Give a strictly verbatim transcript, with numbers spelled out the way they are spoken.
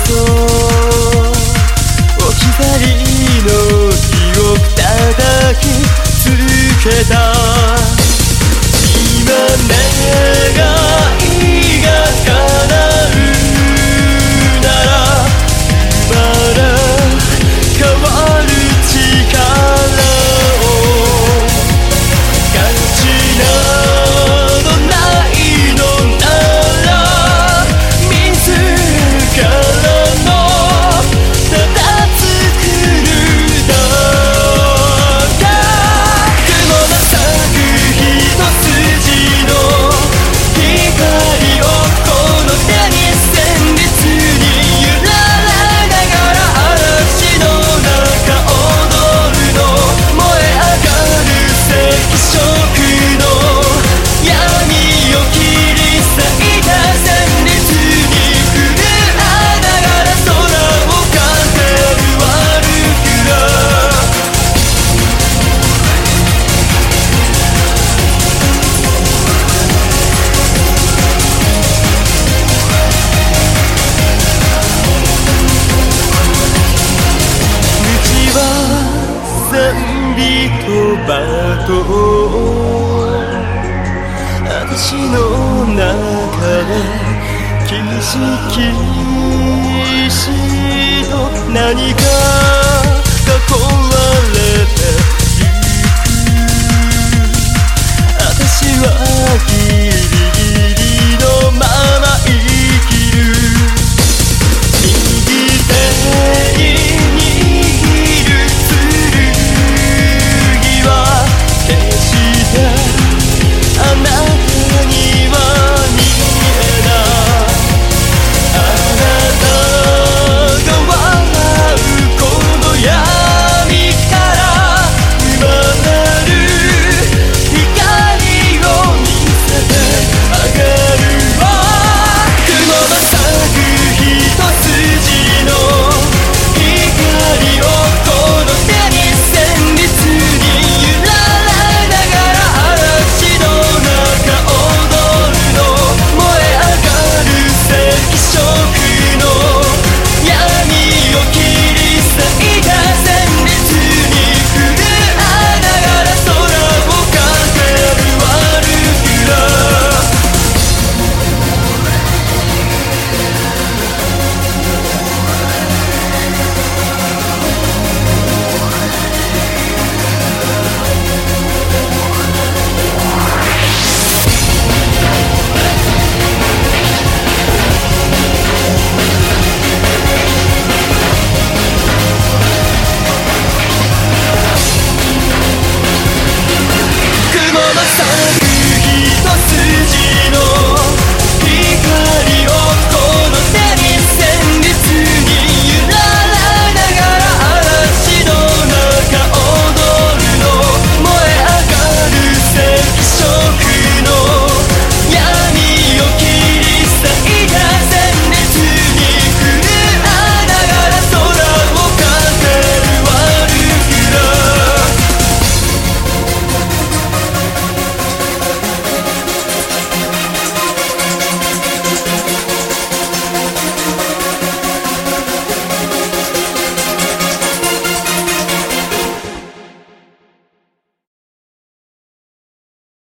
そ置き去りの記憶叩きつけた今願いが叶うならまだ変わる力を感じなどないのなら自らのただ作るだけ雲の咲く一筋の光をこの手に旋律に揺られながら嵐の中踊るの燃え上がる赤色の闇を切り裂いた旋律に震えながら空を駆ける歩くら道は賛美と罵倒私の中でキシキシと何かが壊